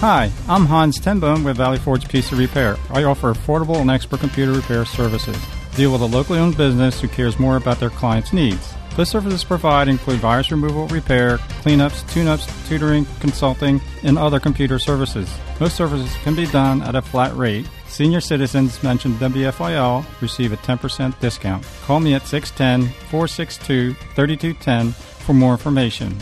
Hi, I'm Hans Tenbone with Valley Forge PC Repair. I offer affordable and expert computer repair services. Deal with a locally owned business who cares more about their clients' needs. The services provided include virus removal, repair, cleanups, tune-ups, tutoring, consulting, and other computer services. Most services can be done at a flat rate. Senior citizens mentioned WFIL receive a 10% discount. Call me at 610-462-3210 for more information.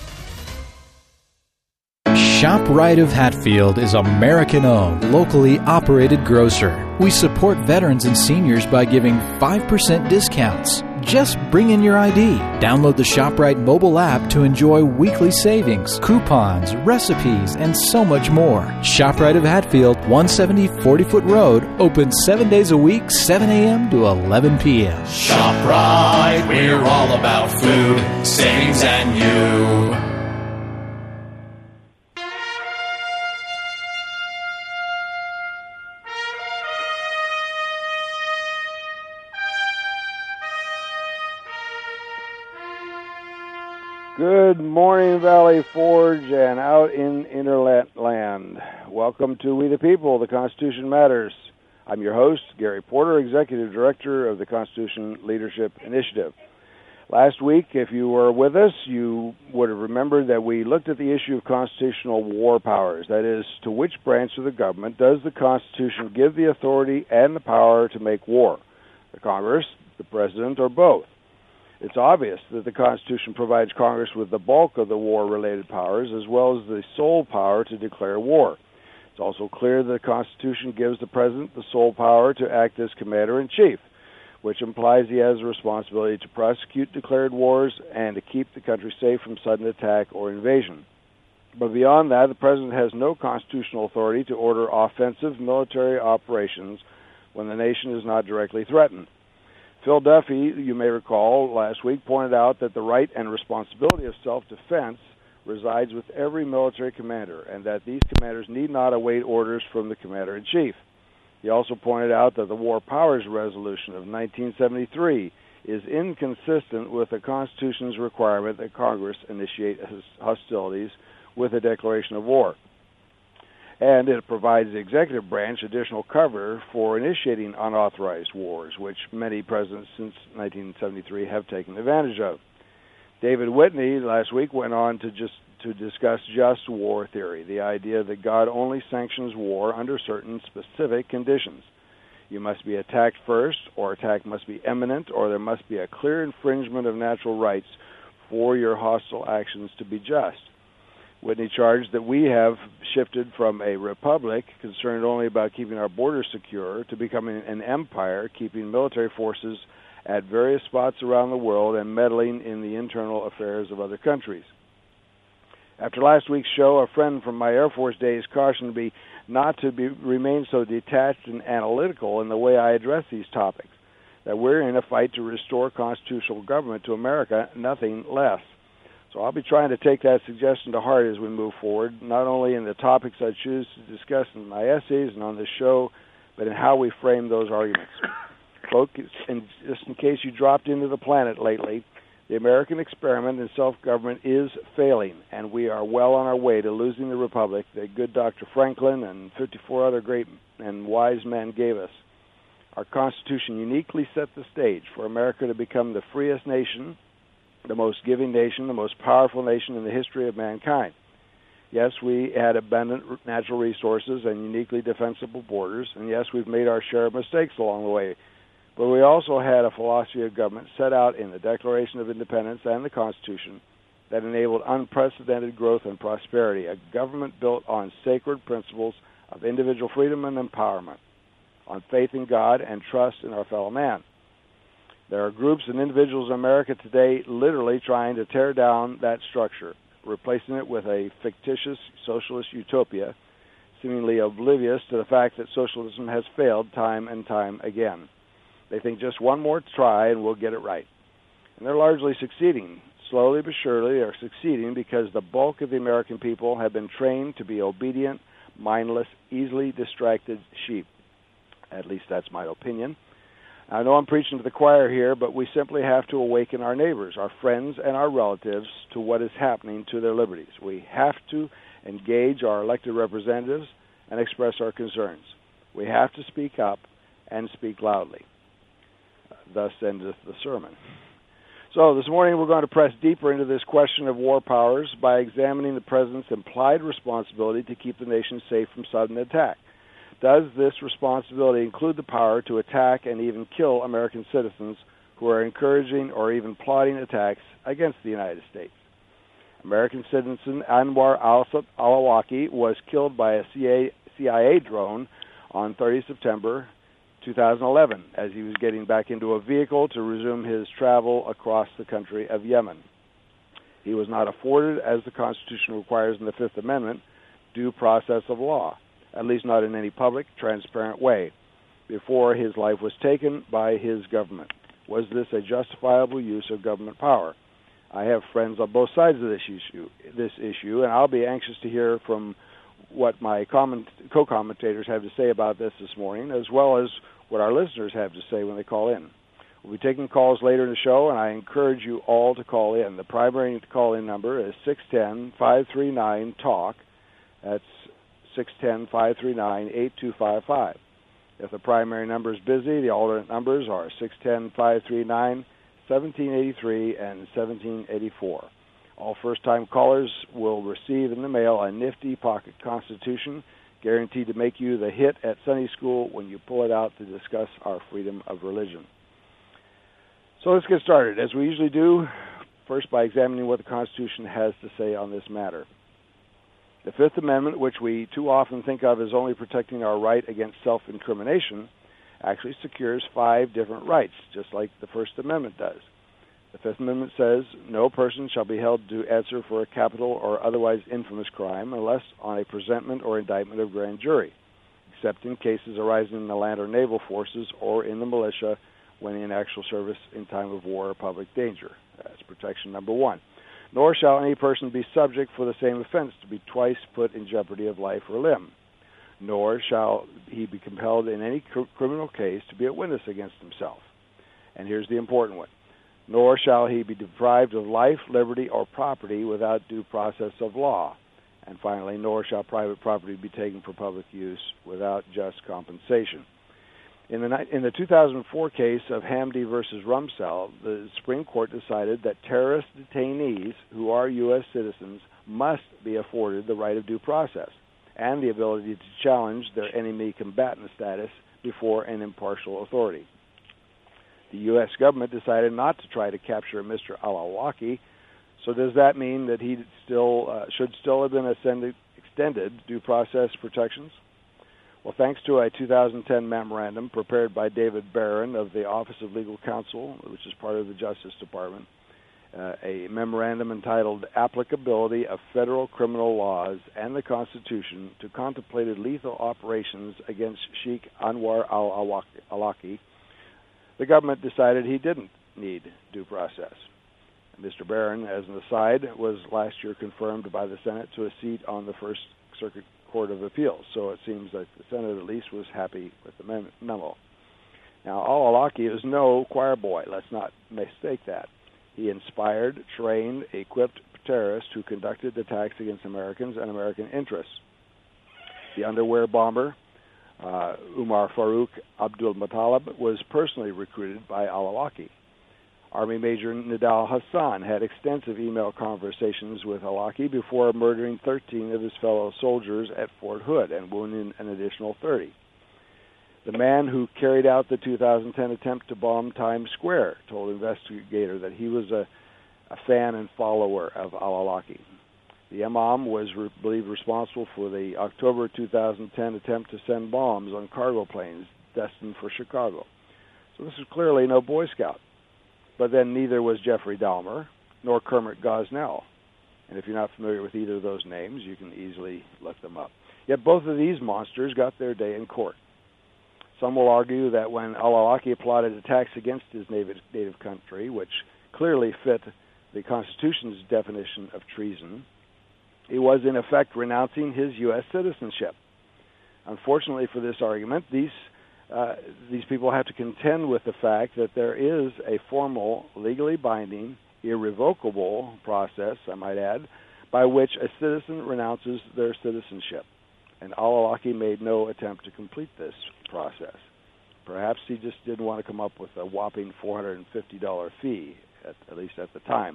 ShopRite of Hatfield is American-owned, locally operated grocer. We support veterans and seniors by giving 5% discounts. Just bring in your ID. Download the ShopRite mobile app to enjoy weekly savings, coupons, recipes, and so much more. ShopRite of Hatfield, 170 40-foot Road, open 7 days a week, 7 a.m. to 11 p.m. ShopRite, we're all about food, savings, and you. Good morning, Valley Forge, and out in Interland. Welcome to We the People, The Constitution Matters. I'm your host, Gary Porter, Executive Director of the Constitution Leadership Initiative. Last week, if you were with us, you would have remembered that we looked at the issue of constitutional war powers. That is, to which branch of the government does the Constitution give the authority and the power to make war? The Congress, the President, or both? It's obvious that the Constitution provides Congress with the bulk of the war-related powers as well as the sole power to declare war. It's also clear that the Constitution gives the President the sole power to act as Commander-in-Chief, which implies he has a responsibility to prosecute declared wars and to keep the country safe from sudden attack or invasion. But beyond that, the President has no constitutional authority to order offensive military operations when the nation is not directly threatened. Phil Duffy, you may recall, last week pointed out that the right and responsibility of self-defense resides with every military commander and that these commanders need not await orders from the Commander-in-Chief. He also pointed out that the War Powers Resolution of 1973 is inconsistent with the Constitution's requirement that Congress initiate hostilities with a declaration of war. And it provides the executive branch additional cover for initiating unauthorized wars, which many presidents since 1973 have taken advantage of. David Whitney last week went on to discuss just war theory, the idea that God only sanctions war under certain specific conditions. You must be attacked first, or attack must be imminent, or there must be a clear infringement of natural rights for your hostile actions to be just. Whitney charged that we have shifted from a republic concerned only about keeping our borders secure to becoming an empire keeping military forces at various spots around the world and meddling in the internal affairs of other countries. After last week's show, a friend from my Air Force days cautioned me not to remain so detached and analytical in the way I address these topics, that we're in a fight to restore constitutional government to America, nothing less. So I'll be trying to take that suggestion to heart as we move forward, not only in the topics I choose to discuss in my essays and on this show, but in how we frame those arguments. Folks, and just in case you dropped into the planet lately, the American experiment in self-government is failing, and we are well on our way to losing the republic that good Dr. Franklin and 54 other great and wise men gave us. Our Constitution uniquely set the stage for America to become the freest nation, the most giving nation, the most powerful nation in the history of mankind. Yes, we had abundant natural resources and uniquely defensible borders, and yes, we've made our share of mistakes along the way. But we also had a philosophy of government set out in the Declaration of Independence and the Constitution that enabled unprecedented growth and prosperity, a government built on sacred principles of individual freedom and empowerment, on faith in God and trust in our fellow man. There are groups and individuals in America today literally trying to tear down that structure, replacing it with a fictitious socialist utopia, seemingly oblivious to the fact that socialism has failed time and time again. They think just one more try and we'll get it right. And they're largely succeeding. Slowly but surely they're succeeding because the bulk of the American people have been trained to be obedient, mindless, easily distracted sheep. At least that's my opinion. I know I'm preaching to the choir here, but we simply have to awaken our neighbors, our friends, and our relatives to what is happening to their liberties. We have to engage our elected representatives and express our concerns. We have to speak up and speak loudly. Thus endeth the sermon. So this morning we're going to press deeper into this question of war powers by examining the President's implied responsibility to keep the nation safe from sudden attack. Does this responsibility include the power to attack and even kill American citizens who are encouraging or even plotting attacks against the United States? American citizen Anwar al-Awlaki was killed by a CIA drone on 30 September 2011 as he was getting back into a vehicle to resume his travel across the country of Yemen. He was not afforded, as the Constitution requires in the Fifth Amendment, due process of law, at least not in any public, transparent way, before his life was taken by his government. Was this a justifiable use of government power? I have friends on both sides of this issue, and I'll be anxious to hear from what my co-commentators have to say about this morning, as well as what our listeners have to say when they call in. We'll be taking calls later in the show, and I encourage you all to call in. The primary call-in number is 610-539-TALK. That's 610-539-8255. If the primary number is busy, the alternate numbers are 610-539-1783 and 1784. All first-time callers will receive in the mail a nifty pocket Constitution, guaranteed to make you the hit at Sunday school when you pull it out to discuss our freedom of religion. So let's get started, as we usually do, first by examining what the Constitution has to say on this matter. The Fifth Amendment, which we too often think of as only protecting our right against self-incrimination, actually secures 5 different rights, just like the First Amendment does. The Fifth Amendment says, no person shall be held to answer for a capital or otherwise infamous crime unless on a presentment or indictment of grand jury, except in cases arising in the land or naval forces or in the militia when in actual service in time of war or public danger. That's protection number 1. Nor shall any person be subject for the same offense to be twice put in jeopardy of life or limb. Nor shall he be compelled in any criminal case to be a witness against himself. And here's the important one. Nor shall he be deprived of life, liberty, or property without due process of law. And finally, nor shall private property be taken for public use without just compensation. In the 2004 case of Hamdi versus Rumsfeld, the Supreme Court decided that terrorist detainees who are U.S. citizens must be afforded the right of due process and the ability to challenge their enemy combatant status before an impartial authority. The U.S. government decided not to try to capture Mr. al-Awlaki, so does that mean that he should still have been extended due process protections? Well, thanks to a 2010 memorandum prepared by David Barron of the Office of Legal Counsel, which is part of the Justice Department, a memorandum entitled Applicability of Federal Criminal Laws and the Constitution to Contemplated Lethal Operations against Sheikh Anwar al-Awlaki, the government decided he didn't need due process. Mr. Barron, as an aside, was last year confirmed by the Senate to a seat on the First Circuit Court of Appeals, so it seems that the Senate at least was happy with the memo. Now, al-Awlaki is no choir boy. Let's not mistake that. He inspired, trained, equipped terrorists who conducted attacks against Americans and American interests. The underwear bomber, Umar Farouk Abdul-Muttalib, was personally recruited by al-Awlaki. Army Major Nidal Hassan had extensive email conversations with al-Awlaki before murdering 13 of his fellow soldiers at Fort Hood and wounding an additional 30. The man who carried out the 2010 attempt to bomb Times Square told investigator that he was a fan and follower of al-Awlaki. The Imam was believed responsible for the October 2010 attempt to send bombs on cargo planes destined for Chicago. So this is clearly no Boy Scout. But then neither was Jeffrey Dahmer nor Kermit Gosnell. And if you're not familiar with either of those names, you can easily look them up. Yet both of these monsters got their day in court. Some will argue that when al-Awlaki plotted attacks against his native country, which clearly fit the Constitution's definition of treason, he was in effect renouncing his U.S. citizenship. Unfortunately for this argument, these these people have to contend with the fact that there is a formal, legally binding, irrevocable process, I might add, by which a citizen renounces their citizenship. And al-Awlaki made no attempt to complete this process. Perhaps he just didn't want to come up with a whopping $450 fee, at least at the time.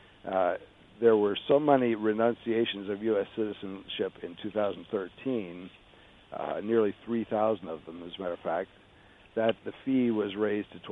There were so many renunciations of U.S. citizenship in 2013, nearly 3,000 of them, as a matter of fact, that the fee was raised to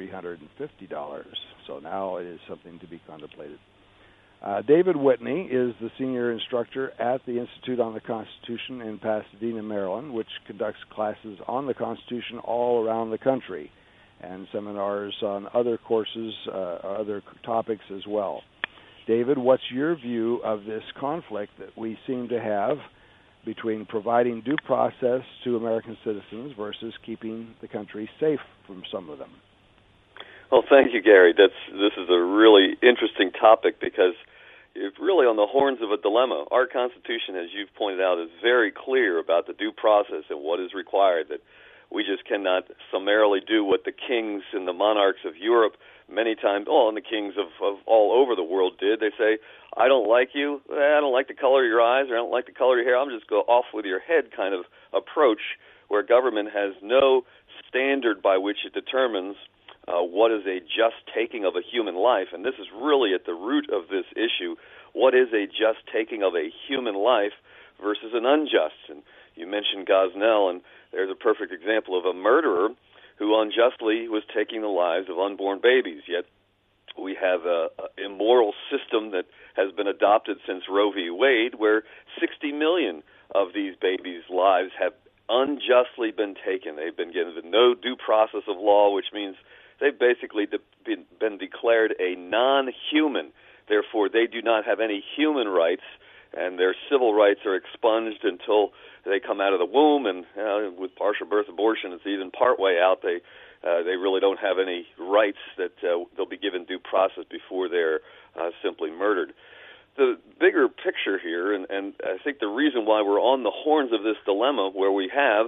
$2,350. So now it is something to be contemplated. David Whitney is the senior instructor at the Institute on the Constitution in Pasadena, Maryland, which conducts classes on the Constitution all around the country and seminars on other courses, other topics as well. David, what's your view of this conflict that we seem to have between providing due process to American citizens versus keeping the country safe from some of them? Well, thank you, Gary. This is a really interesting topic because it's really on the horns of a dilemma. Our Constitution, as you've pointed out, is very clear about the due process and what is required, that we just cannot summarily do what the kings and the monarchs of Europe many times, and the kings of all over the world did. They say, I don't like you, I don't like the color of your eyes, or I don't like the color of your hair, I'm just go off with your head kind of approach, where government has no standard by which it determines what is a just taking of a human life. And this is really at the root of this issue. What is a just taking of a human life versus an unjust? And you mentioned Gosnell, and there's a perfect example of a murderer who unjustly was taking the lives of unborn babies. Yet we have an immoral system that has been adopted since Roe v. Wade, where 60 million of these babies' lives have unjustly been taken. They've been given no due process of law, which means they've basically been declared a non-human. Therefore, they do not have any human rights, and their civil rights are expunged until they come out of the womb. And with partial birth abortion, it's even partway out. They really don't have any rights that they'll be given due process before they're simply murdered. The bigger picture here, and I think the reason why we're on the horns of this dilemma, where we have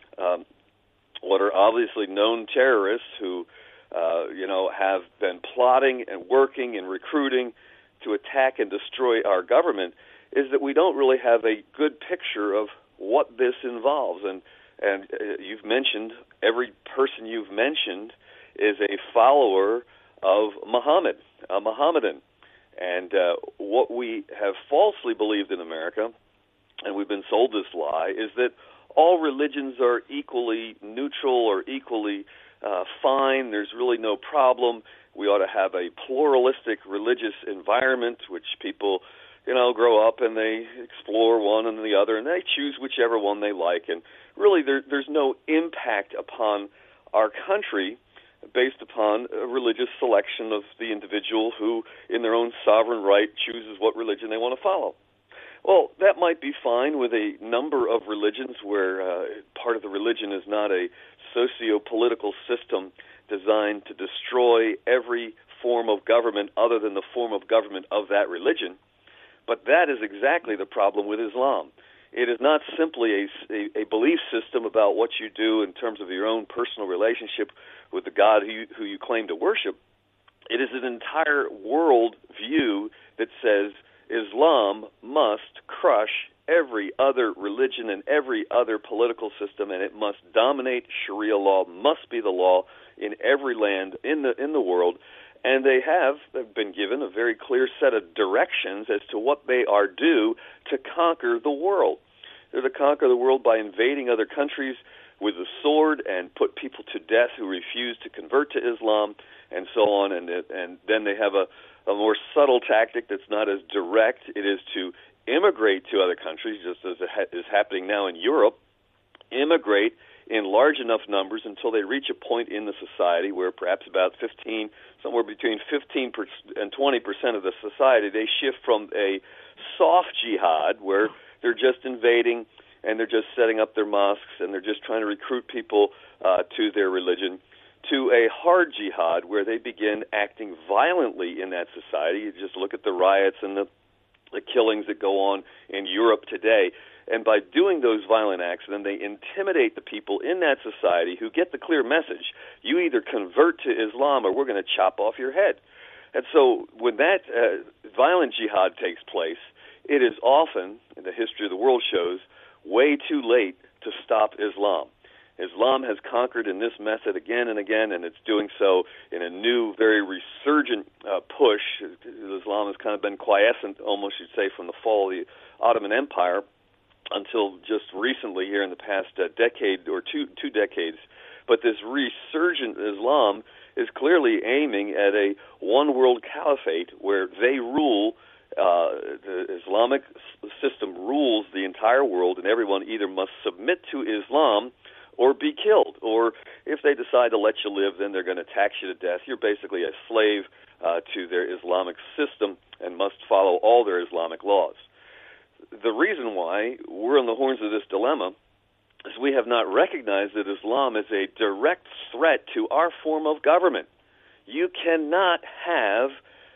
what are obviously known terrorists who have been plotting and working and recruiting to attack and destroy our government, is that we don't really have a good picture of what this involves. And you've mentioned, every person you've mentioned is a follower of Muhammad, a Mohammedan. And what we have falsely believed in America, and we've been sold this lie, is that all religions are equally neutral or equally fine. There's really no problem. We ought to have a pluralistic religious environment, which people, grow up and they explore one and the other, and they choose whichever one they like. And really, there's no impact upon our country based upon a religious selection of the individual who, in their own sovereign right, chooses what religion they want to follow. Well, that might be fine with a number of religions where part of the religion is not a socio-political system designed to destroy every form of government other than the form of government of that religion. But that is exactly the problem with Islam. It is not simply a belief system about what you do in terms of your own personal relationship with the God who you claim to worship. It is an entire world view that says Islam must crush every other religion and every other political system, and it must dominate. Sharia law must be the law in every land in the world. And they have been given a very clear set of directions as to what they are due to conquer the world. They're to conquer the world by invading other countries with a sword and put people to death who refuse to convert to Islam, and so on. And then they have a more subtle tactic that's not as direct. It is to immigrate to other countries, just as is happening now in Europe, immigrate in large enough numbers until they reach a point in the society where perhaps about somewhere between 15% and 20% of the society, they shift from a soft jihad where they're just invading and they're just setting up their mosques and they're just trying to recruit people to their religion, to a hard jihad where they begin acting violently in that society. You just look at the riots and the the killings that go on in Europe today. And by doing those violent acts, then they intimidate the people in that society who get the clear message: you either convert to Islam or we're going to chop off your head. And so when that violent jihad takes place, it is often, in the history of the world shows, way too late to stop Islam. Islam has conquered in this method again and again, and it's doing so in a new, very resurgent push. Islam has kind of been quiescent, almost you'd say, from the fall of the Ottoman Empire until just recently here in the past decade or two decades. But this resurgent Islam is clearly aiming at a one-world caliphate where they rule. The Islamic system rules the entire world, and everyone either must submit to Islam or be killed. Or if they decide to let you live, then they're going to tax you to death. You're basically a slave to their Islamic system and must follow all their Islamic laws. The reason why we're on the horns of this dilemma is we have not recognized that Islam is a direct threat to our form of government. You cannot have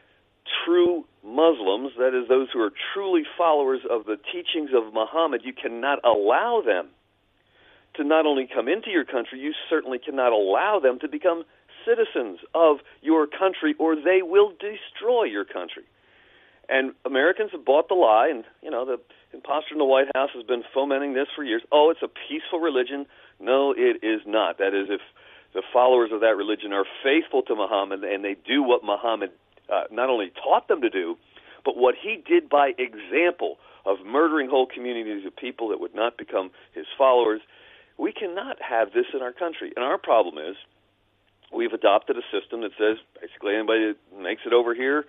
true Muslims, that is, those who are truly followers of the teachings of Muhammad, you cannot allow them to not only come into your country, you certainly cannot allow them to become citizens of your country, or they will destroy your country. And Americans have bought the lie, and, you know, the imposter in the White House has been fomenting this for years. Oh, it's a peaceful religion. No, it is not. That is, if the followers of that religion are faithful to Muhammad and they do what Muhammad not only taught them to do, but what he did by example of murdering whole communities of people that would not become his followers, we cannot have this in our country. And our problem is we've adopted a system that says basically anybody that makes it over here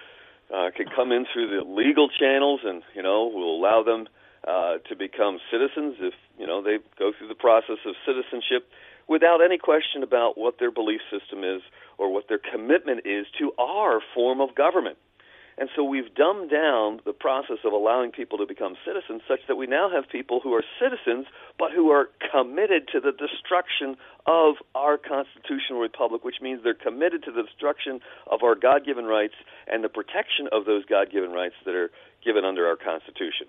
can come in through the legal channels, and, you know, we'll allow them to become citizens if, you know, they go through the process of citizenship without any question about what their belief system is or what their commitment is to our form of government. And so we've dumbed down the process of allowing people to become citizens such that we now have people who are citizens but who are committed to the destruction of our constitutional republic, which means they're committed to the destruction of our God-given rights and the protection of those God-given rights that are given under our Constitution.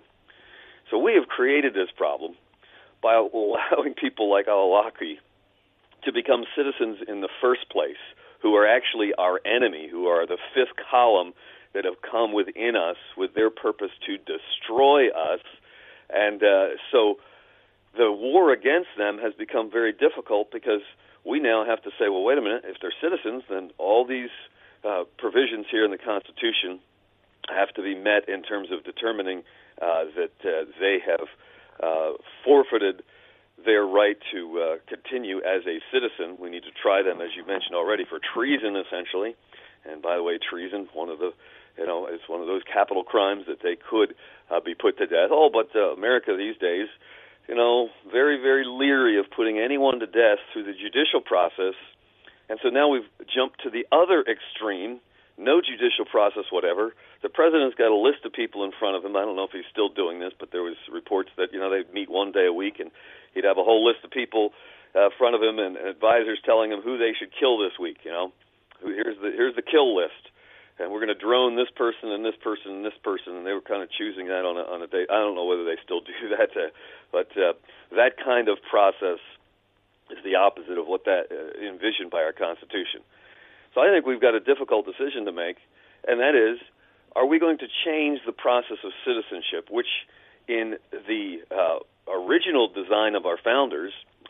So we have created this problem by allowing people like al-Awlaki to become citizens in the first place, who are actually our enemy, who are the fifth column that have come within us with their purpose to destroy us. And so the war against them has become very difficult because we now have to say, well, wait a minute, if they're citizens, then all these provisions here in the Constitution have to be met in terms of determining that they have forfeited their right to continue as a citizen. We need to try them, as you mentioned already, for treason, essentially. And by the way, treason, one of the, you know, is one of those capital crimes that they could be put to death. Oh, but America these days, you know, very, very leery of putting anyone to death through the judicial process. And so now we've jumped to the other extreme, no judicial process, whatever. The president's got a list of people in front of him. I don't know if he's still doing this, but there was reports that, you know, they'd meet one day a week and he'd have a whole list of people in front of him and advisors telling him who they should kill this week, you know. Here's the kill list. And we're going to drone this person and this person and this person, and they were kind of choosing that on a day. I don't know whether they still do that, but that kind of process is the opposite of what that envisioned by our Constitution. So I think we've got a difficult decision to make, and that is, are we going to change the process of citizenship, which in the original design of our founders,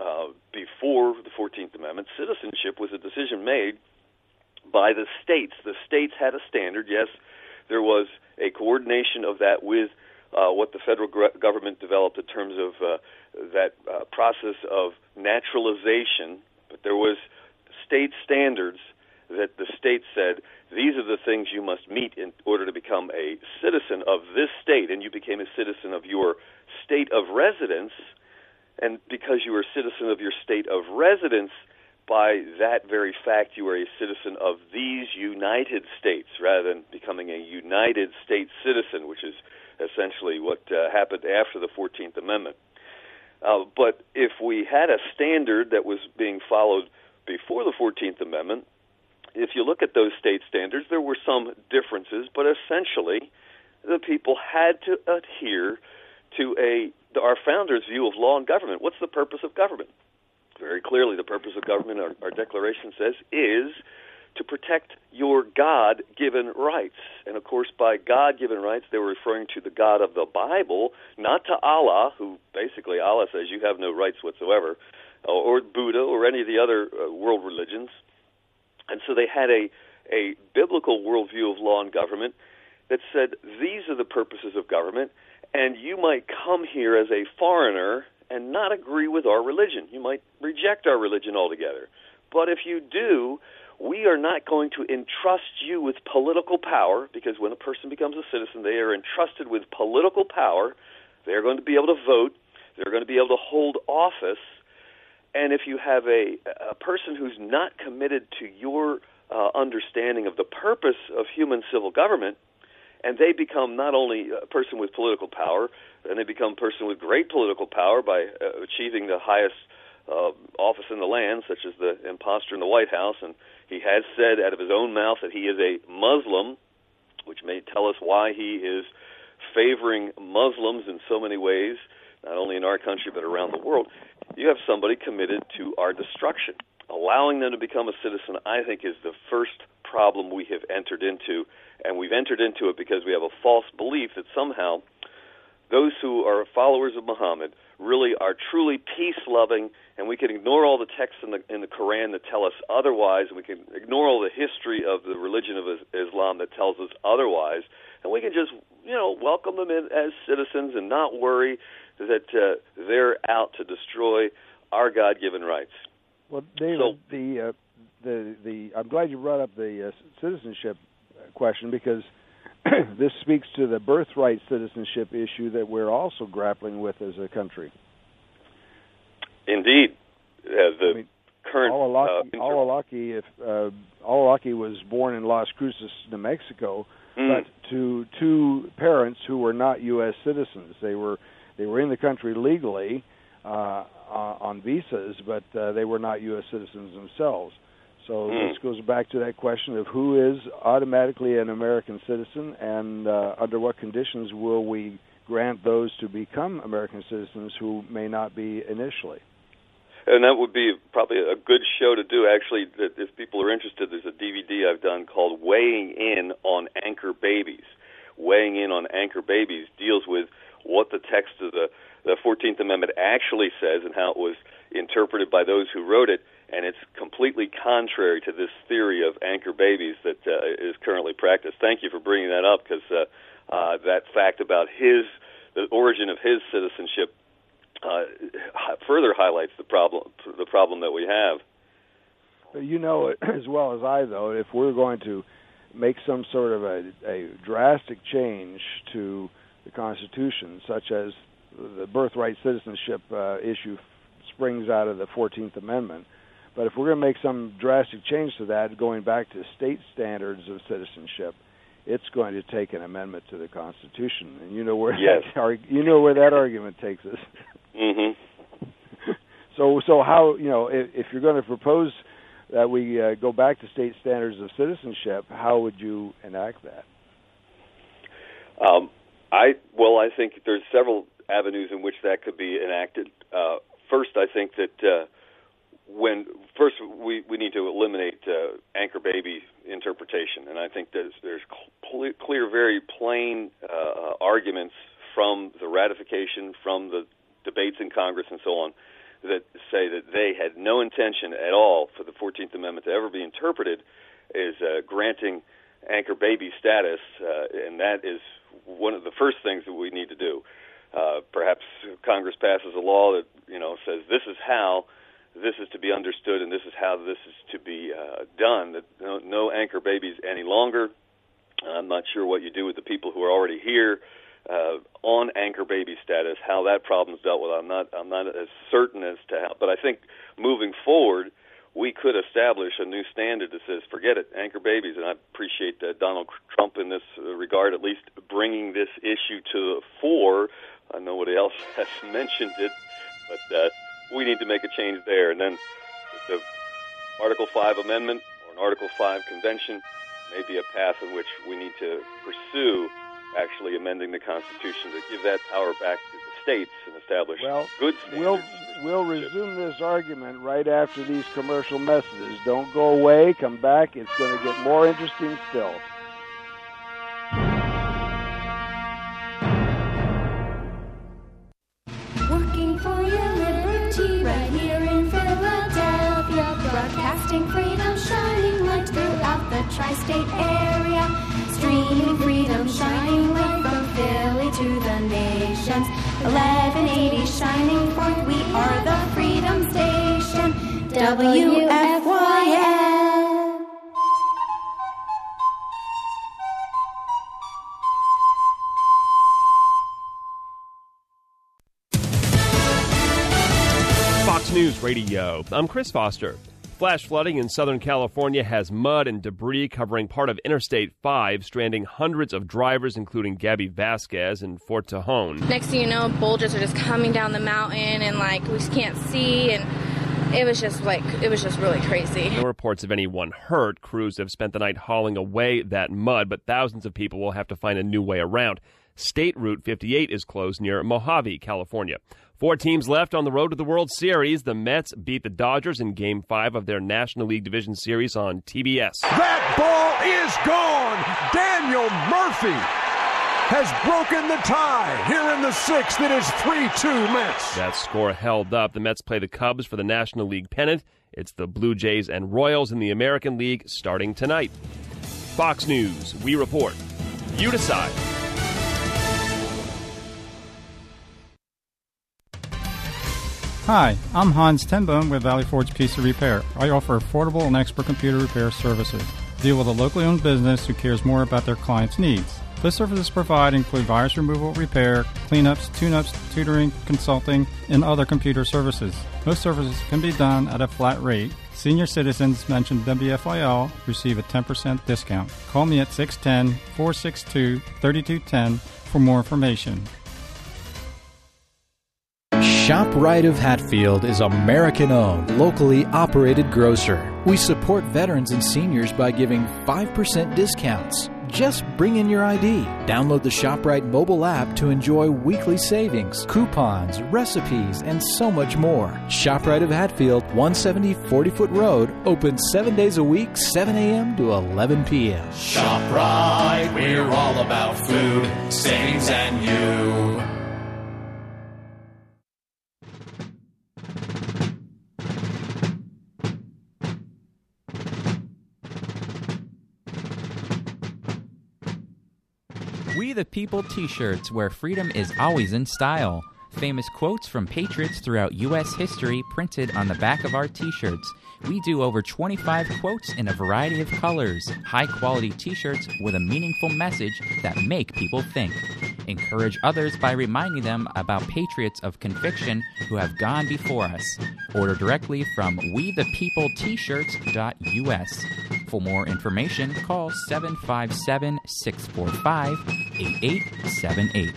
before the 14th Amendment, citizenship was a decision made by the states. The states had a standard. Yes, there was a coordination of that with what the federal government developed in terms of that process of naturalization, but there was state standards that the state said, these are the things you must meet in order to become a citizen of this state, and you became a citizen of your state of residence, and because you were a citizen of your state of residence, by that very fact, you are a citizen of these United States rather than becoming a United States citizen, which is essentially what happened after the 14th Amendment. But if we had a standard that was being followed before the 14th Amendment, if you look at those state standards, there were some differences, but essentially the people had to adhere to our founders' view of law and government. What's the purpose of government? Very clearly, the purpose of government, our Declaration says, is to protect your God-given rights. And, of course, by God-given rights, they were referring to the God of the Bible, not to Allah, who basically Allah says you have no rights whatsoever, or Buddha, or any of the other world religions. And so they had a biblical worldview of law and government that said these are the purposes of government, and you might come here as a foreigner and not agree with our religion. You might reject our religion altogether. But if you do, we are not going to entrust you with political power, because when a person becomes a citizen, they are entrusted with political power. They're going to be able to vote. They're going to be able to hold office. And if you have a person who's not committed to your understanding of the purpose of human civil government, and they become not only a person with political power, and they become a person with great political power by achieving the highest office in the land, such as the imposter in the White House, and he has said out of his own mouth that he is a Muslim, which may tell us why he is favoring Muslims in so many ways, not only in our country but around the world. You have somebody committed to our destruction. Allowing them to become a citizen, I think, is the first problem we have entered into, and we've entered into it because we have a false belief that somehow those who are followers of Muhammad really are truly peace-loving, and we can ignore all the texts in the Quran that tell us otherwise, and we can ignore all the history of the religion of Islam that tells us otherwise, and we can just, welcome them in as citizens and not worry that they're out to destroy our God-given rights. Well, David, I'm glad you brought up the citizenship question, because this speaks to the birthright citizenship issue that we're also grappling with as a country. Indeed. Current Alalaki was born in Las Cruces, New Mexico, but to two parents who were not U.S. citizens. They were in the country legally on visas, but they were not U.S. citizens themselves. So this goes back to that question of who is automatically an American citizen, and under what conditions will we grant those to become American citizens who may not be initially. And that would be probably a good show to do. Actually, if people are interested, there's a DVD I've done called Weighing In on Anchor Babies. Weighing In on Anchor Babies deals with what the text of the 14th Amendment actually says and how it was interpreted by those who wrote it, and it's completely contrary to this theory of anchor babies that is currently practiced. Thank you for bringing that up, because that fact about the origin of his citizenship further highlights the problem that we have. You know as well as I, though, if we're going to make some sort of a drastic change to the Constitution, such as the birthright citizenship issue springs out of the 14th Amendment, but if we're going to make some drastic change to that, going back to state standards of citizenship, it's going to take an amendment to the Constitution, and you know where that argument takes us. Mm-hmm. So how, if you're going to propose that we go back to state standards of citizenship, how would you enact that? I think there's several avenues in which that could be enacted. First, I think that we need to eliminate anchor baby interpretation, and I think there's clear, very plain arguments from the ratification, from the debates in Congress and so on, that say that they had no intention at all for the 14th Amendment to ever be interpreted as granting anchor baby status, and that is one of the first things that we need to do. Perhaps Congress passes a law that says this is how this is to be understood and this is how this is to be done, that no anchor babies any longer. I'm not sure what you do with the people who are already here on anchor baby status, how that problem's dealt with. I'm not as certain as to how, but I think moving forward, we could establish a new standard that says, forget it, anchor babies. And I appreciate Donald Trump in this regard, at least bringing this issue to the fore. I know nobody else has mentioned it, but we need to make a change there. And then the Article 5 Amendment or an Article 5 Convention may be a path in which we need to pursue actually amending the Constitution to give that power back to the states and establish good standards. We'll resume this argument right after these commercial messages. Don't go away. Come back. It's going to get more interesting still. Working for your liberty right here in Philadelphia. Broadcasting freedom, shining light throughout the tri-state area. Streaming freedom, shining light from Philly to the nations. 1180 shining forth, we are the Freedom Station. WFYL. Fox News Radio. I'm Chris Foster. Flash flooding in Southern California has mud and debris covering part of Interstate 5, stranding hundreds of drivers, including Gabby Vasquez in Fort Tejon. Next thing you know, bulges are just coming down the mountain, and we just can't see, and it was just really crazy. No reports of anyone hurt. Crews have spent the night hauling away that mud, but thousands of people will have to find a new way around. State Route 58 is closed near Mojave, California. 4 teams left on the road to the World Series. The Mets beat the Dodgers in Game 5 of their National League Division Series on TBS. That ball is gone. Daniel Murphy has broken the tie here in the 6th. It is 3-2 Mets. That score held up. The Mets play the Cubs for the National League pennant. It's the Blue Jays and Royals in the American League starting tonight. Fox News, we report. You decide. Hi, I'm Hans Tenbohm with Valley Forge PC Repair. I offer affordable and expert computer repair services. Deal with a locally owned business who cares more about their clients' needs. The services provided include virus removal, repair, cleanups, tune-ups, tutoring, consulting, and other computer services. Most services can be done at a flat rate. Senior citizens mentioned WFIL receive a 10% discount. Call me at 610-462-3210 for more information. ShopRite of Hatfield is American-owned, locally operated grocer. We support veterans and seniors by giving 5% discounts. Just bring in your ID. Download the ShopRite mobile app to enjoy weekly savings, coupons, recipes, and so much more. ShopRite of Hatfield, 170 40-foot Road, open 7 days a week, 7 a.m. to 11 p.m. ShopRite, we're all about food, savings, and you. We the People t-shirts, where freedom is always in style. Famous quotes from patriots throughout U.S. history printed on the back of our t-shirts. We do over 25 quotes in a variety of colors. High-quality t-shirts with a meaningful message that make people think. Encourage others by reminding them about patriots of conviction who have gone before us. Order directly from wethepeopletshirts.us. For more information, call 757-645-8878.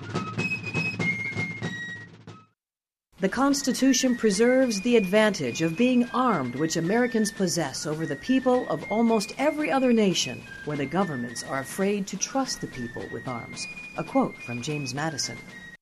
The Constitution preserves the advantage of being armed which Americans possess over the people of almost every other nation where the governments are afraid to trust the people with arms. A quote from James Madison.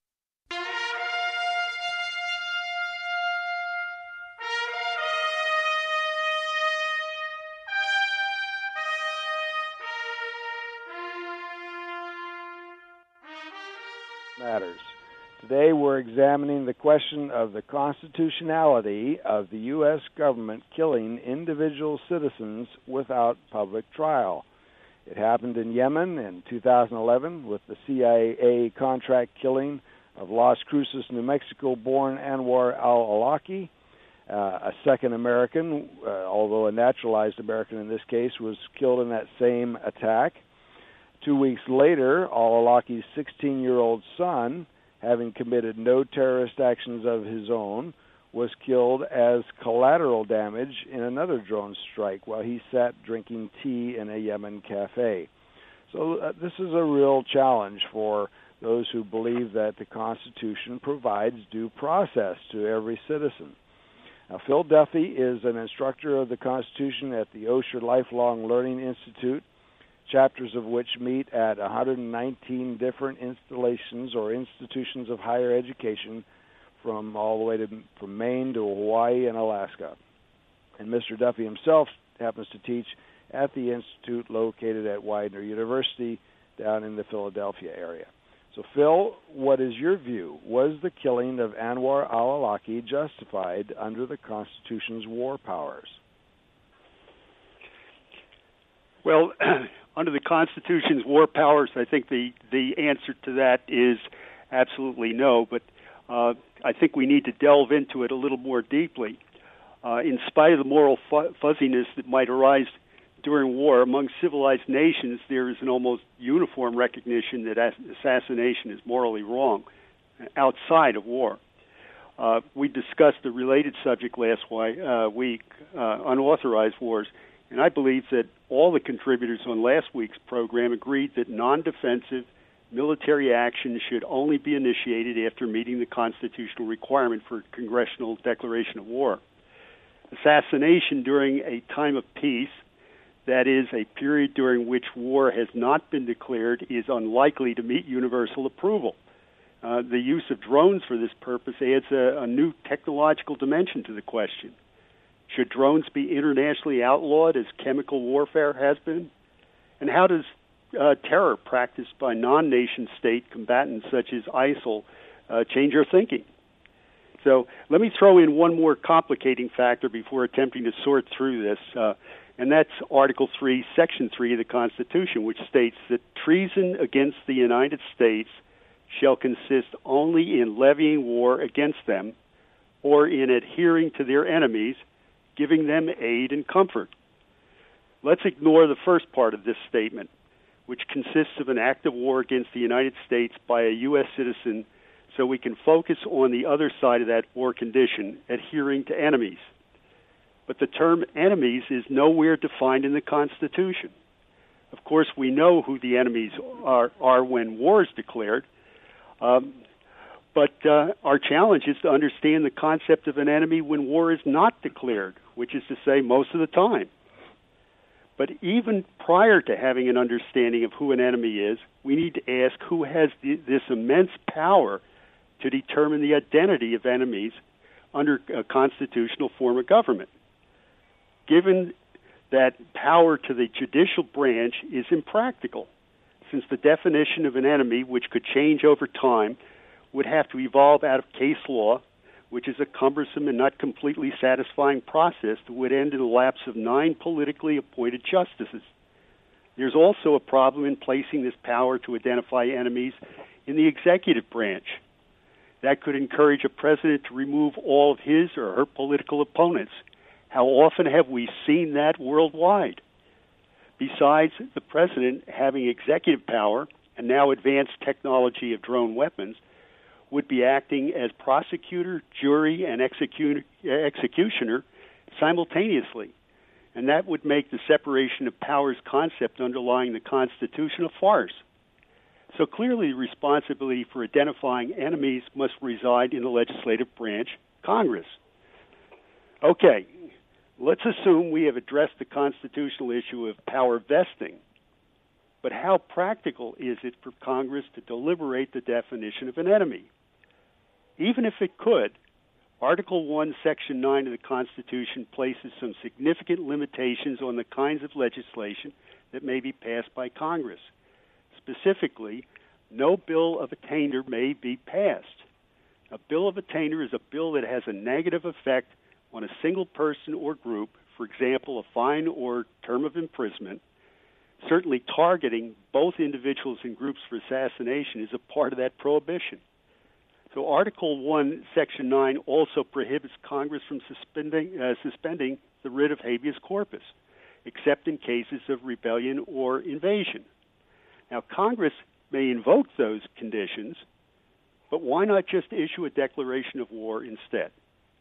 Matters. Today we're examining the question of the constitutionality of the U.S. government killing individual citizens without public trial. It happened in Yemen in 2011 with the CIA contract killing of Las Cruces, New Mexico-born Anwar al-Awlaki. A second American, although a naturalized American in this case, was killed in that same attack. 2 weeks later, al-Awlaki's 16-year-old son, having committed no terrorist actions of his own, was killed as collateral damage in another drone strike while he sat drinking tea in a Yemen cafe. So this is a real challenge for those who believe that the Constitution provides due process to every citizen. Now, Phil Duffy is an instructor of the Constitution at the Osher Lifelong Learning Institute. chapters of which meet at 119 different installations or institutions of higher education from all the way from Maine to Hawaii and Alaska. And Mr. Duffy himself happens to teach at the institute located at Widener University down in the Philadelphia area. So, Phil, what is your view? Was the killing of Anwar al-Awlaki justified under the Constitution's war powers? Well, under the Constitution's war powers, I think the answer to that is absolutely no, but I think we need to delve into it a little more deeply. In spite of the moral fuzziness that might arise during war, among civilized nations, there is an almost uniform recognition that assassination is morally wrong outside of war. We discussed a related subject last week, unauthorized wars, and I believe that all the contributors on last week's program agreed that non-defensive military action should only be initiated after meeting the constitutional requirement for congressional declaration of war. Assassination during a time of peace, that is, a period during which war has not been declared, is unlikely to meet universal approval. The use of drones for this purpose adds a new technological dimension to the question. Should drones be internationally outlawed as chemical warfare has been? And how does terror practiced by non-nation state combatants such as ISIL change our thinking? So let me throw in one more complicating factor before attempting to sort through this, and that's Article 3, Section 3 of the Constitution, which states that treason against the United States shall consist only in levying war against them or in adhering to their enemies, giving them aid and comfort. Let's ignore the first part of this statement, which consists of an act of war against the United States by a U.S. citizen, so we can focus on the other side of that war condition, adhering to enemies. But the term enemies is nowhere defined in the Constitution. Of course, we know who the enemies are when war is declared, but our challenge is to understand the concept of an enemy when war is not declared, which is to say most of the time. But even prior to having an understanding of who an enemy is, we need to ask who has this immense power to determine the identity of enemies under a constitutional form of government. Given that power to the judicial branch is impractical, since the definition of an enemy, which could change over time, would have to evolve out of case law, which is a cumbersome and not completely satisfying process that would end in the lapse of 9 politically appointed justices. There's also a problem in placing this power to identify enemies in the executive branch. That could encourage a president to remove all of his or her political opponents. How often have we seen that worldwide? Besides the president having executive power and now advanced technology of drone weapons, would be acting as prosecutor, jury, and executioner simultaneously. And that would make the separation of powers concept underlying the Constitution a farce. So clearly the responsibility for identifying enemies must reside in the legislative branch, Congress. Okay, let's assume we have addressed the constitutional issue of power vesting. But how practical is it for Congress to deliberate the definition of an enemy? Even if it could, Article 1, Section 9 of the Constitution places some significant limitations on the kinds of legislation that may be passed by Congress. Specifically, no bill of attainder may be passed. A bill of attainder is a bill that has a negative effect on a single person or group, for example, a fine or term of imprisonment. Certainly targeting both individuals and groups for assassination is a part of that prohibition. So Article 1, Section 9 also prohibits Congress from suspending the writ of habeas corpus, except in cases of rebellion or invasion. Now, Congress may invoke those conditions, but why not just issue a declaration of war instead?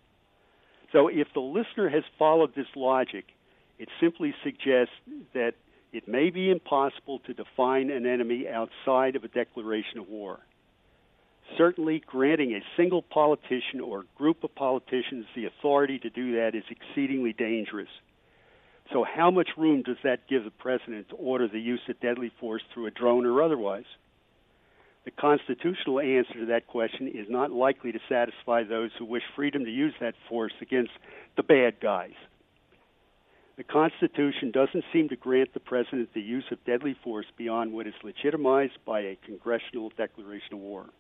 So if the listener has followed this logic, it simply suggests that it may be impossible to define an enemy outside of a declaration of war. Certainly, granting a single politician or group of politicians the authority to do that is exceedingly dangerous. So how much room does that give the president to order the use of deadly force through a drone or otherwise? The constitutional answer to that question is not likely to satisfy those who wish freedom to use that force against the bad guys. The Constitution doesn't seem to grant the president the use of deadly force beyond what is legitimized by a congressional declaration of war.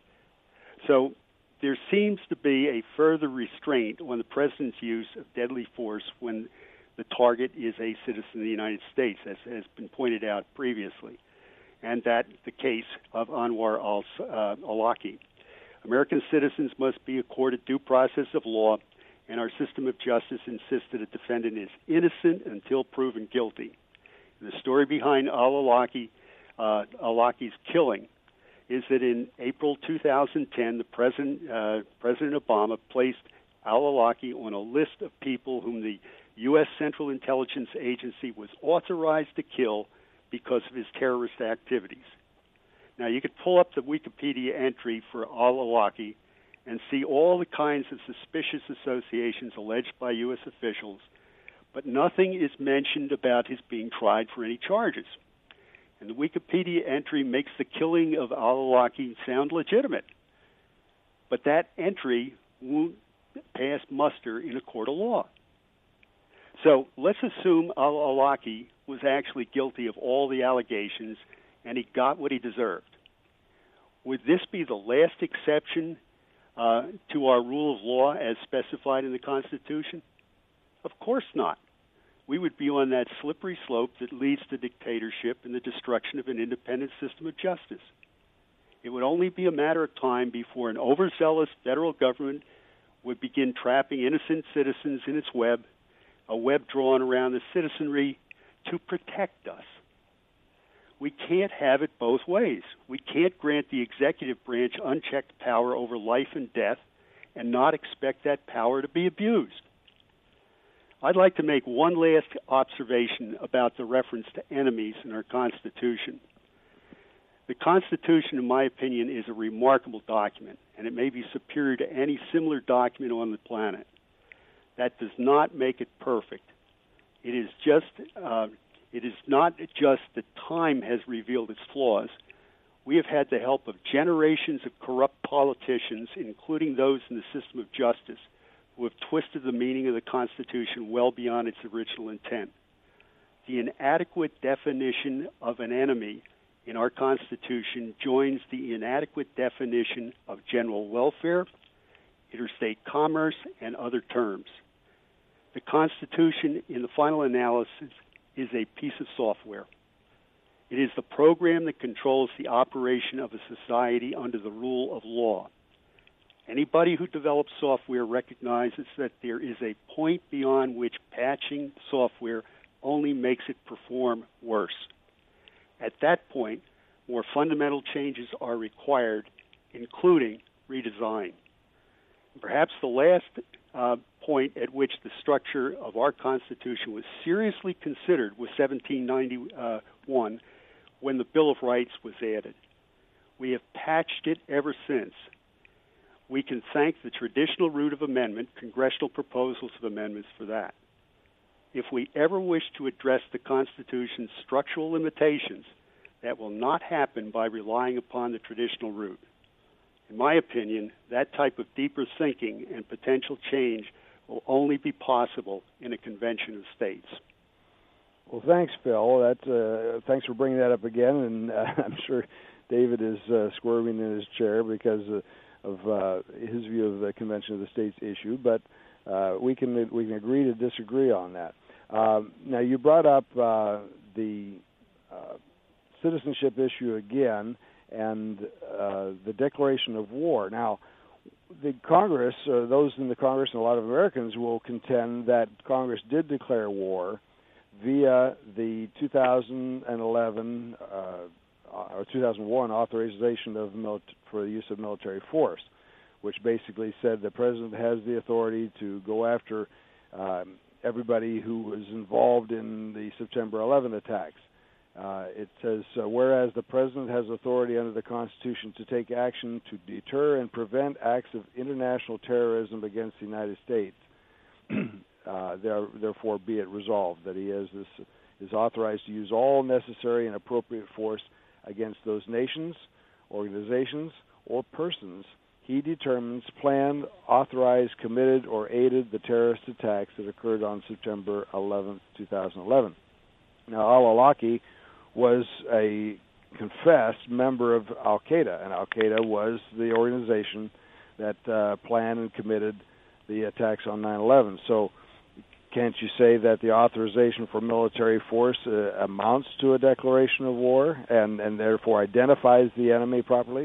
So there seems to be a further restraint on the president's use of deadly force when the target is a citizen of the United States, as has been pointed out previously, and that's the case of Anwar al-Awlaki. American citizens must be accorded due process of law, and our system of justice insists that a defendant is innocent until proven guilty. And the story behind al-Awlaki's killing is that in April 2010, President Obama placed al-Awlaki on a list of people whom the U.S. Central Intelligence Agency was authorized to kill because of his terrorist activities. Now, you could pull up the Wikipedia entry for al-Awlaki and see all the kinds of suspicious associations alleged by U.S. officials, but nothing is mentioned about his being tried for any charges. And the Wikipedia entry makes the killing of al-Awlaki sound legitimate. But that entry won't pass muster in a court of law. So let's assume al-Awlaki was actually guilty of all the allegations and he got what he deserved. Would this be the last exception to our rule of law as specified in the Constitution? Of course not. We would be on that slippery slope that leads to dictatorship and the destruction of an independent system of justice. It would only be a matter of time before an overzealous federal government would begin trapping innocent citizens in its web, a web drawn around the citizenry to protect us. We can't have it both ways. We can't grant the executive branch unchecked power over life and death and not expect that power to be abused. I'd like to make one last observation about the reference to enemies in our Constitution. The Constitution, in my opinion, is a remarkable document, and it may be superior to any similar document on the planet. That does not make it perfect. It is not just that time has revealed its flaws. We have had the help of generations of corrupt politicians, including those in the system of justice, who have twisted the meaning of the Constitution well beyond its original intent. The inadequate definition of an enemy in our Constitution joins the inadequate definition of general welfare, interstate commerce, and other terms. The Constitution, in the final analysis, is a piece of software. It is the program that controls the operation of a society under the rule of law. Anybody who develops software recognizes that there is a point beyond which patching software only makes it perform worse. At that point, more fundamental changes are required, including redesign. Perhaps the last point at which the structure of our Constitution was seriously considered was 1791, when the Bill of Rights was added. We have patched it ever since. We can thank the traditional route of amendment, congressional proposals of amendments, for that. If we ever wish to address the Constitution's structural limitations, that will not happen by relying upon the traditional route. In my opinion, that type of deeper thinking and potential change will only be possible in a convention of states. Well, thanks, Phil. Thanks for bringing that up again, and I'm sure David is squirming in his chair because of his view of the convention of the states issue. But we can agree to disagree on that. Now, you brought up the citizenship issue again, and the declaration of war. Now, the Congress, those in the Congress and a lot of Americans will contend that Congress did declare war via the 2011 or 2001 authorization for the use of military force, which basically said the president has the authority to go after everybody who was involved in the September 11 attacks. It says, whereas the President has authority under the Constitution to take action to deter and prevent acts of international terrorism against the United States. therefore be it resolved that he is authorized to use all necessary and appropriate force against those nations, organizations, or persons he determines planned, authorized, committed, or aided the terrorist attacks that occurred on September 11, 2011. Now, al-Awlaki was a confessed member of Al-Qaeda, and Al-Qaeda was the organization that planned and committed the attacks on 9/11. So can't you say that the authorization for military force amounts to a declaration of war and therefore identifies the enemy properly?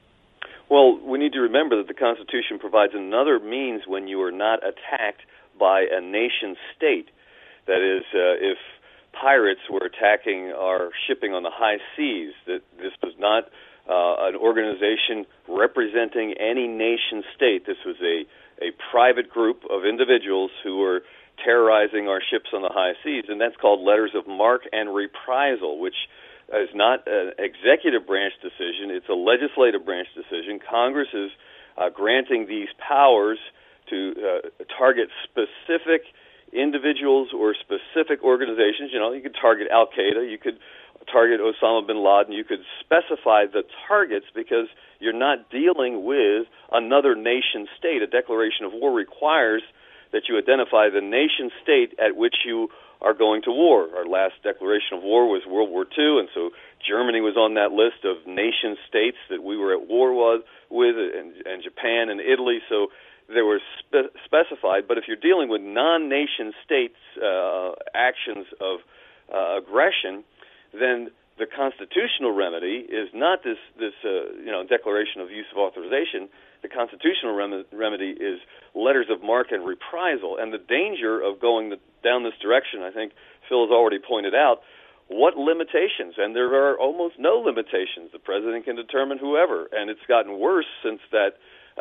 Well, we need to remember that the Constitution provides another means when you are not attacked by a nation state. That is, if pirates were attacking our shipping on the high seas, that this was not an organization representing any nation state. This was a private group of individuals who were terrorizing our ships on the high seas, and that's called letters of marque and reprisal, which is not an executive branch decision. It's a legislative branch decision. Congress is granting these powers to target specific individuals or specific organizations. You know, you could target Al-Qaeda, you could target Osama bin Laden, you could specify the targets because you're not dealing with another nation state. A declaration of war requires that you identify the nation state at which you are going to war. Our last declaration of war was World War II, and so Germany was on that list of nation states that we were at war with, and Japan and Italy, so they were specified. But if you're dealing with non-nation states' actions of aggression, then the constitutional remedy is not this declaration of use of authorization. The constitutional remedy is letters of marque and reprisal. And the danger of going down this direction, I think Phil has already pointed out, what limitations? And there are almost no limitations. The president can determine whoever, and it's gotten worse since that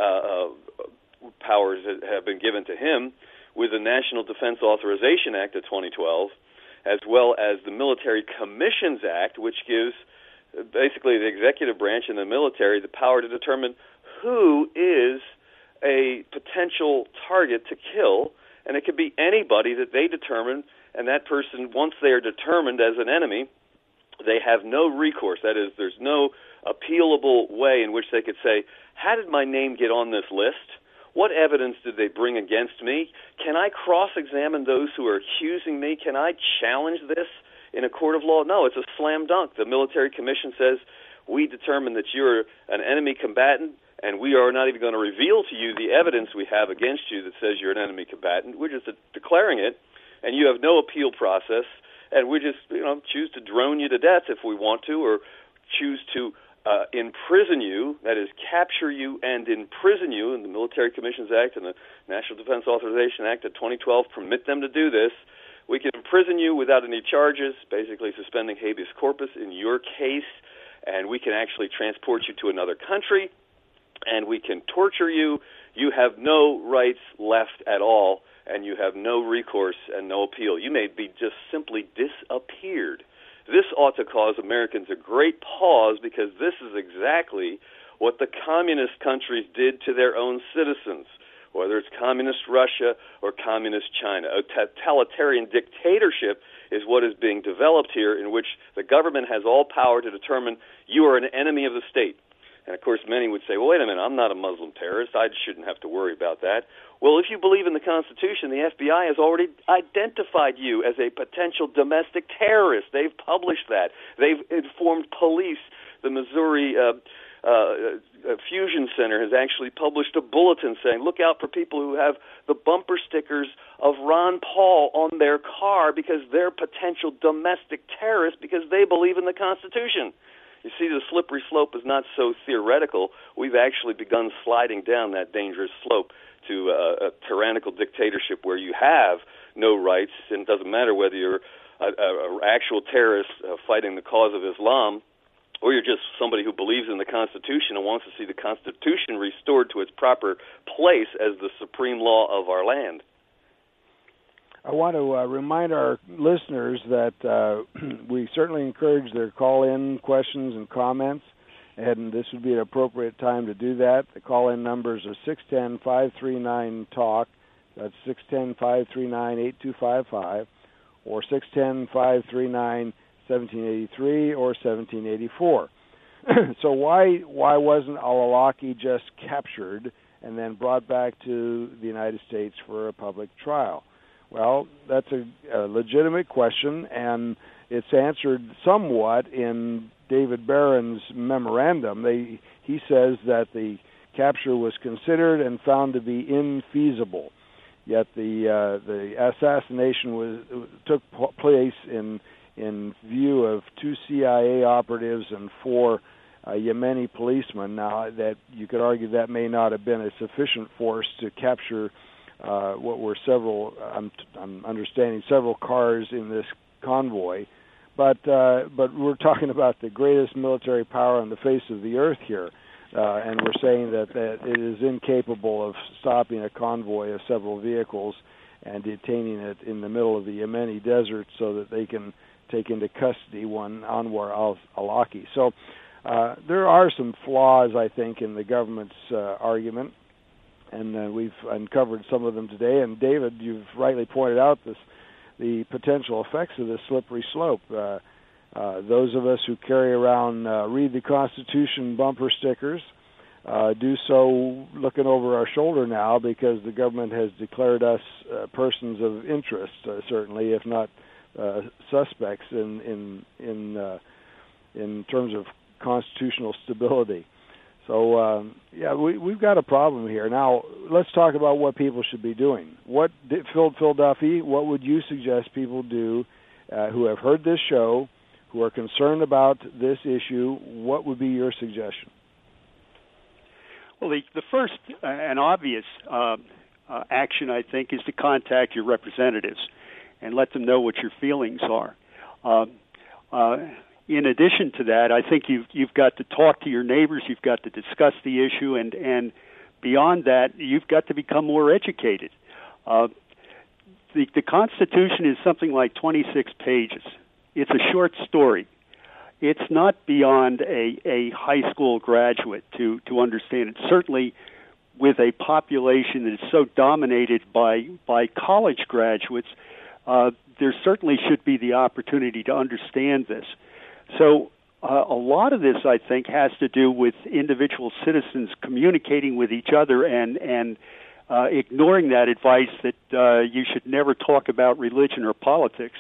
powers have been given to him with the National Defense Authorization Act of 2012, as well as the Military Commissions Act, which gives basically the executive branch and the military the power to determine who is a potential target to kill, and it could be anybody that they determine, and that person, once they are determined as an enemy, they have no recourse. That is, there's no appealable way in which they could say, how did my name get on this list? What evidence did they bring against me? Can I cross-examine those who are accusing me? Can I challenge this in a court of law? No, it's a slam dunk. The military commission says, we determine that you're an enemy combatant, and we are not even going to reveal to you the evidence we have against you that says you're an enemy combatant. We're just declaring it, and you have no appeal process, and we just choose to drone you to death if we want to, or choose to imprison you, that is, capture you and imprison you, and the Military Commissions Act and the National Defense Authorization Act of 2012 permit them to do this. We can imprison you without any charges, basically suspending habeas corpus in your case, and we can actually transport you to another country, and we can torture you. You have no rights left at all, and you have no recourse and no appeal. You may be just simply disappeared. This ought to cause Americans a great pause, because this is exactly what the communist countries did to their own citizens, whether it's communist Russia or communist China. A totalitarian dictatorship is what is being developed here, in which the government has all power to determine you are an enemy of the state. And, of course, many would say, well, wait a minute, I'm not a Muslim terrorist. I shouldn't have to worry about that. Well, if you believe in the Constitution, the FBI has already identified you as a potential domestic terrorist. They've published that. They've informed police. The Missouri Fusion Center has actually published a bulletin saying, look out for people who have the bumper stickers of Ron Paul on their car because they're potential domestic terrorists because they believe in the Constitution. You see, the slippery slope is not so theoretical. We've actually begun sliding down that dangerous slope to a tyrannical dictatorship where you have no rights, and it doesn't matter whether you're an actual terrorist fighting the cause of Islam, or you're just somebody who believes in the Constitution and wants to see the Constitution restored to its proper place as the supreme law of our land. I want to remind our listeners that we certainly encourage their call-in questions and comments, and this would be an appropriate time to do that. The call-in numbers are 610-539-TALK. That's 610-539-8255 or 610-539-1783 or 1784. So why wasn't al-Awlaki just captured and then brought back to the United States for a public trial? Well, that's a legitimate question, and it's answered somewhat in David Barron's memorandum. He says that the capture was considered and found to be infeasible. Yet the assassination took place in view of 2 CIA operatives and 4 Yemeni policemen. Now, that you could argue that may not have been a sufficient force to capture what were several, I'm understanding, several cars in this convoy. But we're talking about the greatest military power on the face of the earth here. And we're saying that it is incapable of stopping a convoy of several vehicles and detaining it in the middle of the Yemeni desert so that they can take into custody one Anwar al-Awlaki. So there are some flaws, I think, in the government's argument, and we've uncovered some of them today. And David, you've rightly pointed out the potential effects of this slippery slope. Those of us who carry around Read the Constitution bumper stickers do so looking over our shoulder now, because the government has declared us persons of interest, certainly, if not suspects in terms of constitutional stability. So, we've got a problem here. Now, let's talk about what people should be doing. Phil Duffy, what would you suggest people do who have heard this show, who are concerned about this issue? What would be your suggestion? Well, the first and obvious action, I think, is to contact your representatives and let them know what your feelings are. In addition to that, I think you've got to talk to your neighbors, you've got to discuss the issue, and beyond that, you've got to become more educated. The Constitution is something like 26 pages. It's a short story. It's not beyond a high school graduate to understand it. Certainly, with a population that is so dominated by college graduates, there certainly should be the opportunity to understand this. So a lot of this, I think, has to do with individual citizens communicating with each other and ignoring that advice that you should never talk about religion or politics.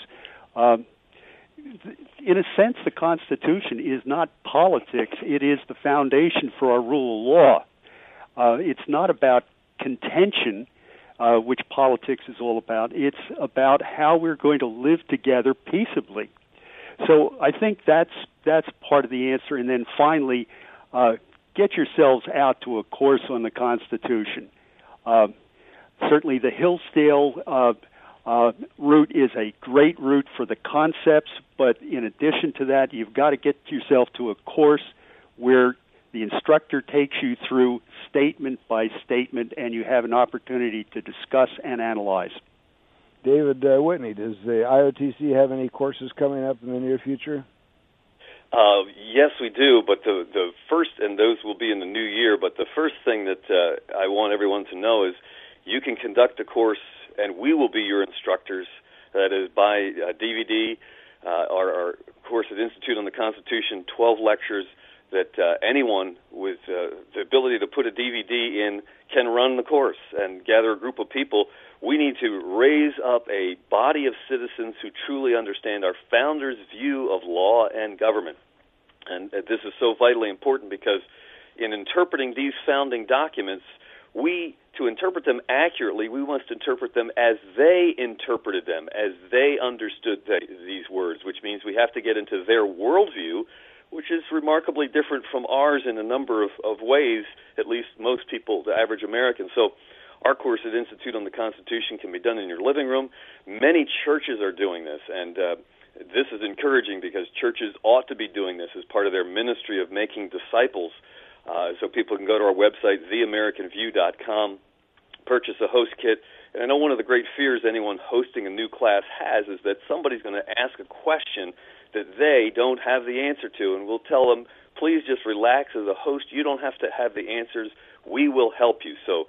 In a sense, the Constitution is not politics. It is the foundation for our rule of law. It's not about contention, which politics is all about. It's about how we're going to live together peaceably. So I think that's part of the answer. And then finally, get yourselves out to a course on the Constitution. Certainly the Hillsdale route is a great route for the concepts, but in addition to that, you've got to get yourself to a course where the instructor takes you through statement by statement, and you have an opportunity to discuss and analyze. David Whitney, does the IOTC have any courses coming up in the near future? Yes, we do, but the first, and those will be in the new year, but the first thing that I want everyone to know is you can conduct a course, and we will be your instructors. That is by DVD, our course at Institute on the Constitution, 12 lectures that anyone with the ability to put a DVD in can run the course and gather a group of people. We need to raise up a body of citizens who truly understand our founders' view of law and government. And this is so vitally important because in interpreting these founding documents, to interpret them accurately, we must interpret them as they interpreted them, as they understood these words, which means we have to get into their worldview, which is remarkably different from ours in a number of ways, at least most people, the average American. So our course at Institute on the Constitution can be done in your living room. Many churches are doing this, and this is encouraging because churches ought to be doing this as part of their ministry of making disciples. So people can go to our website, theamericanview.com, purchase a host kit. And I know one of the great fears anyone hosting a new class has is that somebody's going to ask a question that they don't have the answer to. And we'll tell them, please just relax as a host. You don't have to have the answers. We will help you. So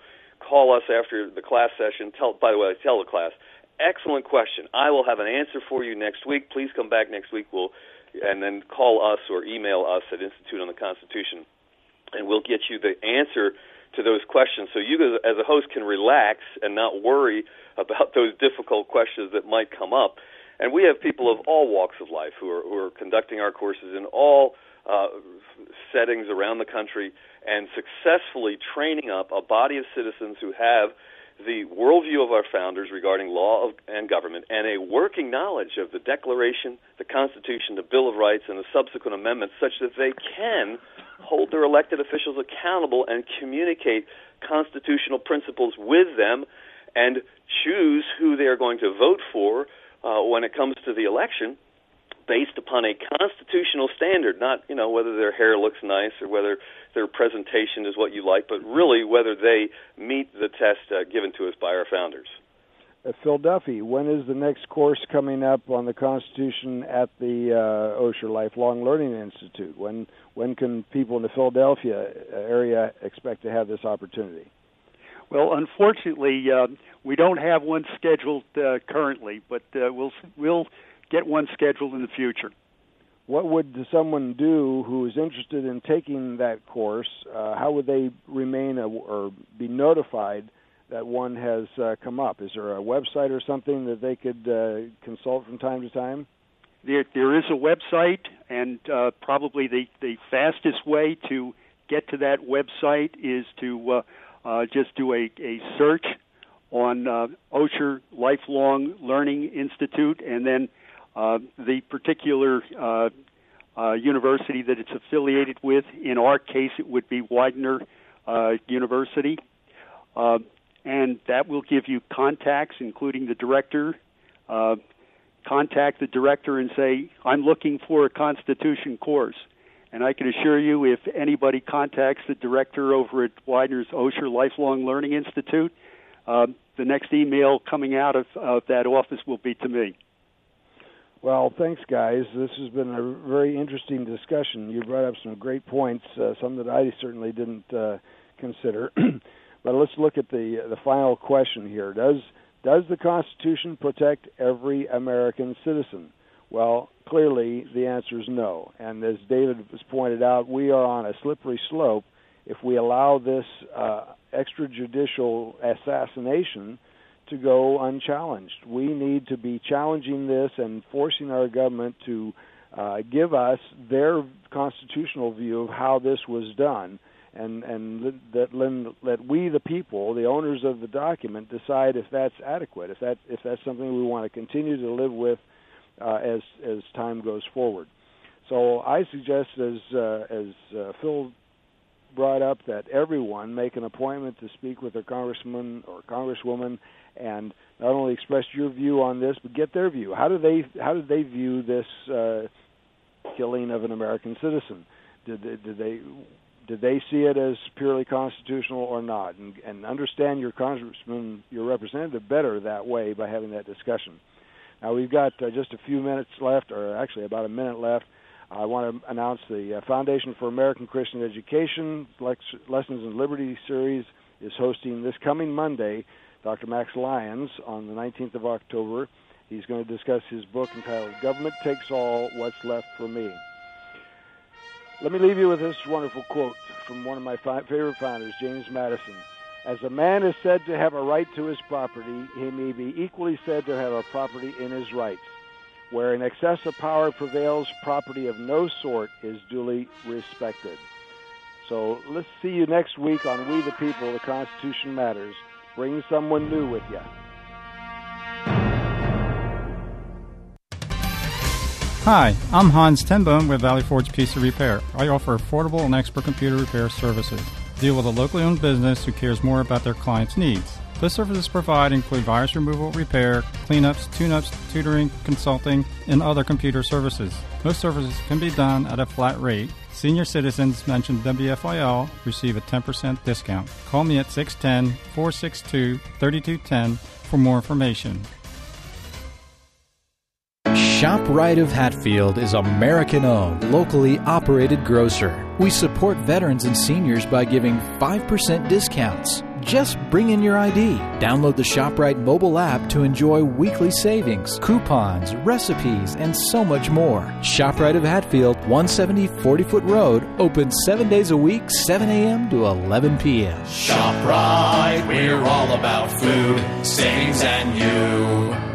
call us after the class session. Tell the class, excellent question. I will have an answer for you next week. Please come back next week. And then call us or email us at Institute on the Constitution, and we'll get you the answer to those questions so you as a host can relax and not worry about those difficult questions that might come up. And we have people of all walks of life who are conducting our courses in all settings around the country and successfully training up a body of citizens who have the worldview of our founders regarding law and government and a working knowledge of the Declaration, the Constitution, the Bill of Rights, and the subsequent amendments such that they can hold their elected officials accountable and communicate constitutional principles with them and choose who they are going to vote for when it comes to the election based upon a constitutional standard, not whether their hair looks nice or whether their presentation is what you like, but really whether they meet the test given to us by our founders. Phil Duffy, when is the next course coming up on the Constitution at the Osher Lifelong Learning Institute? When can people in the Philadelphia area expect to have this opportunity? Well, unfortunately, we don't have one scheduled currently, but we'll get one scheduled in the future. What would someone do who is interested in taking that course? How would they remain or be notified that one has come up? Is there a website or something that they could consult from time to time? There is a website, and probably the fastest way to get to that website is to just do a search on Osher Lifelong Learning Institute, and then the particular university that it's affiliated with. In our case, it would be Widener University. And that will give you contacts, including the director. Contact the director and say, I'm looking for a Constitution course. And I can assure you, if anybody contacts the director over at Widener's Osher Lifelong Learning Institute, the next email coming out of that office will be to me. Well, thanks, guys. This has been a very interesting discussion. You brought up some great points, some that I certainly didn't consider. But let's look at the final question here. Does the Constitution protect every American citizen? Well, clearly the answer is no. And as David has pointed out, we are on a slippery slope if we allow this extrajudicial assassination to go unchallenged. We need to be challenging this and forcing our government to give us their constitutional view of how this was done, and let we, the people, the owners of the document, decide if that's adequate, if that's something we want to continue to live with as time goes forward. So I suggest, as Phil brought up, that everyone make an appointment to speak with their congressman or congresswoman and not only express your view on this, but get their view. How do they view this killing of an American citizen? Did they see it as purely constitutional or not? And understand your congressman, your representative, better that way by having that discussion. Now we've got just a few minutes left, or actually about a minute left. I want to announce the Foundation for American Christian Education Lessons in Liberty series is hosting this coming Monday Dr. Max Lyons on the 19th of October. He's going to discuss his book entitled Government Takes All, What's Left for Me. Let me leave you with this wonderful quote from one of my favorite founders, James Madison. As a man is said to have a right to his property, he may be equally said to have a property in his rights. Where an excess of power prevails, property of no sort is duly respected. So let's see you next week on We the People, The Constitution Matters. Bring someone new with you. Hi, I'm Hans Tenbone with Valley Forge PC Repair. I offer affordable and expert computer repair services. Deal with a locally owned business who cares more about their clients' needs. The services provided include virus removal, repair, cleanups, tune-ups, tutoring, consulting, and other computer services. Most services can be done at a flat rate. Senior citizens mention WFIL receive a 10% discount. Call me at 610-462-3210 for more information. ShopRite of Hatfield is American-owned, locally operated grocer. We support veterans and seniors by giving 5% discounts. Just bring in your ID. Download the ShopRite mobile app to enjoy weekly savings, coupons, recipes, and so much more. ShopRite of Hatfield, 170 40-foot road, open 7 days a week, 7 a.m. to 11 p.m. ShopRite, we're all about food, savings, and you.